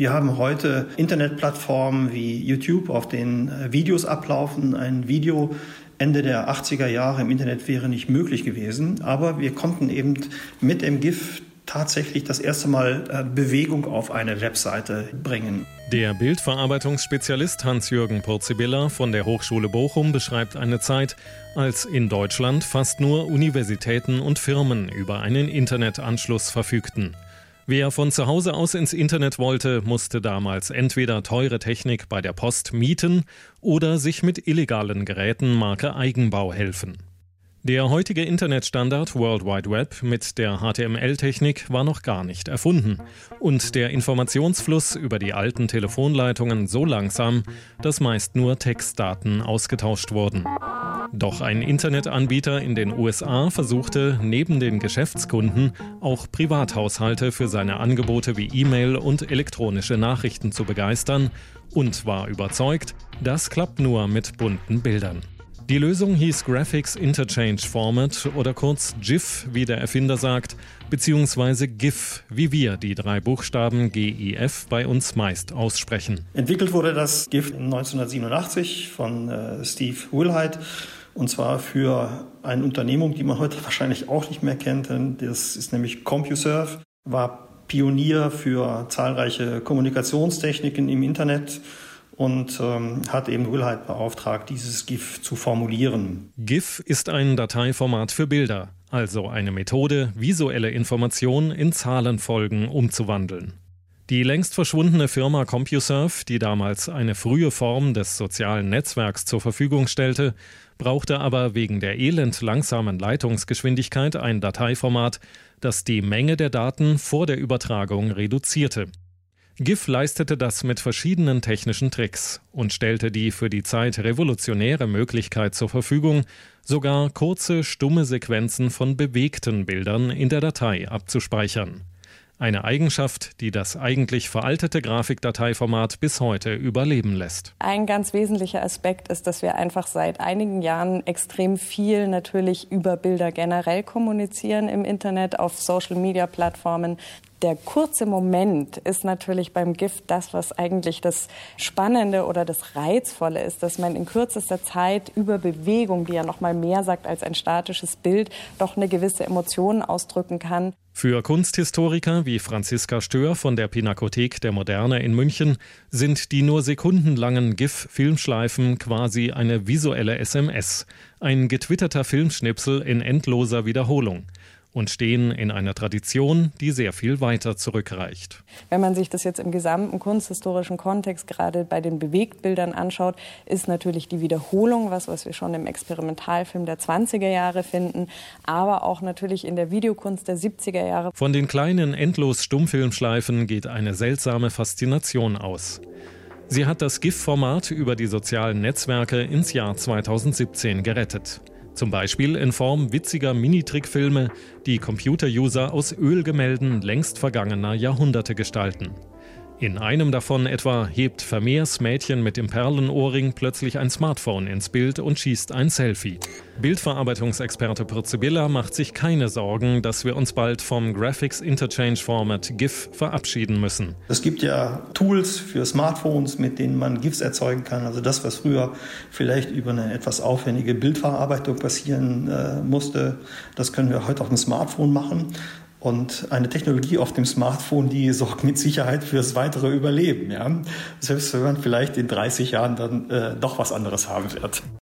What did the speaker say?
Wir haben heute Internetplattformen wie YouTube, auf denen Videos ablaufen. Ein Video Ende der 80er Jahre im Internet wäre nicht möglich gewesen. Aber wir konnten eben mit dem GIF tatsächlich das erste Mal Bewegung auf eine Webseite bringen. Der Bildverarbeitungsspezialist Hans-Jürgen Purzibilla von der Hochschule Bochum beschreibt eine Zeit, als in Deutschland fast nur Universitäten und Firmen über einen Internetanschluss verfügten. Wer von zu Hause aus ins Internet wollte, musste damals entweder teure Technik bei der Post mieten oder sich mit illegalen Geräten Marke Eigenbau helfen. Der heutige Internetstandard World Wide Web mit der HTML-Technik war noch gar nicht erfunden und der Informationsfluss über die alten Telefonleitungen so langsam, dass meist nur Textdaten ausgetauscht wurden. Doch ein Internetanbieter in den USA versuchte neben den Geschäftskunden auch Privathaushalte für seine Angebote wie E-Mail und elektronische Nachrichten zu begeistern und war überzeugt, das klappt nur mit bunten Bildern. Die Lösung hieß Graphics Interchange Format oder kurz GIF, wie der Erfinder sagt, beziehungsweise GIF, wie wir die 3 Buchstaben GIF bei uns meist aussprechen. Entwickelt wurde das GIF 1987 von Steve Wilhite und zwar für eine Unternehmung, die man heute wahrscheinlich auch nicht mehr kennt. Das ist nämlich CompuServe, war Pionier für zahlreiche Kommunikationstechniken im Internet und hat eben Wilhite beauftragt, dieses GIF zu formulieren. GIF ist ein Dateiformat für Bilder, also eine Methode, visuelle Informationen in Zahlenfolgen umzuwandeln. Die längst verschwundene Firma CompuServe, die damals eine frühe Form des sozialen Netzwerks zur Verfügung stellte, brauchte aber wegen der elend langsamen Leitungsgeschwindigkeit ein Dateiformat, das die Menge der Daten vor der Übertragung reduzierte. GIF leistete das mit verschiedenen technischen Tricks und stellte die für die Zeit revolutionäre Möglichkeit zur Verfügung, sogar kurze, stumme Sequenzen von bewegten Bildern in der Datei abzuspeichern. Eine Eigenschaft, die das eigentlich veraltete Grafikdateiformat bis heute überleben lässt. Ein ganz wesentlicher Aspekt ist, dass wir einfach seit einigen Jahren extrem viel natürlich über Bilder generell kommunizieren im Internet, auf Social-Media-Plattformen. Der kurze Moment ist natürlich beim GIF das, was eigentlich das Spannende oder das Reizvolle ist, dass man in kürzester Zeit über Bewegung, die ja noch mal mehr sagt als ein statisches Bild, doch eine gewisse Emotion ausdrücken kann. Für Kunsthistoriker wie Franziska Stör von der Pinakothek der Moderne in München sind die nur sekundenlangen GIF-Filmschleifen quasi eine visuelle SMS, ein getwitterter Filmschnipsel in endloser Wiederholung. Und stehen in einer Tradition, die sehr viel weiter zurückreicht. Wenn man sich das jetzt im gesamten kunsthistorischen Kontext gerade bei den Bewegtbildern anschaut, ist natürlich die Wiederholung was wir schon im Experimentalfilm der 20er Jahre finden, aber auch natürlich in der Videokunst der 70er Jahre. Von den kleinen endlos Stummfilmschleifen geht eine seltsame Faszination aus. Sie hat das GIF-Format über die sozialen Netzwerke ins Jahr 2017 gerettet. Zum Beispiel in Form witziger Mini-Trickfilme, die Computer-User aus Ölgemälden längst vergangener Jahrhunderte gestalten. In einem davon etwa hebt Vermeers Mädchen mit dem Perlenohrring plötzlich ein Smartphone ins Bild und schießt ein Selfie. Bildverarbeitungsexperte Purzibilla macht sich keine Sorgen, dass wir uns bald vom Graphics Interchange Format GIF verabschieden müssen. Es gibt ja Tools für Smartphones, mit denen man GIFs erzeugen kann. Also das, was früher vielleicht über eine etwas aufwendige Bildverarbeitung passieren musste, das können wir heute auf dem Smartphone machen. Und eine Technologie auf dem Smartphone, die sorgt mit Sicherheit fürs weitere Überleben. Ja? Selbst wenn man vielleicht in 30 Jahren dann doch was anderes haben wird.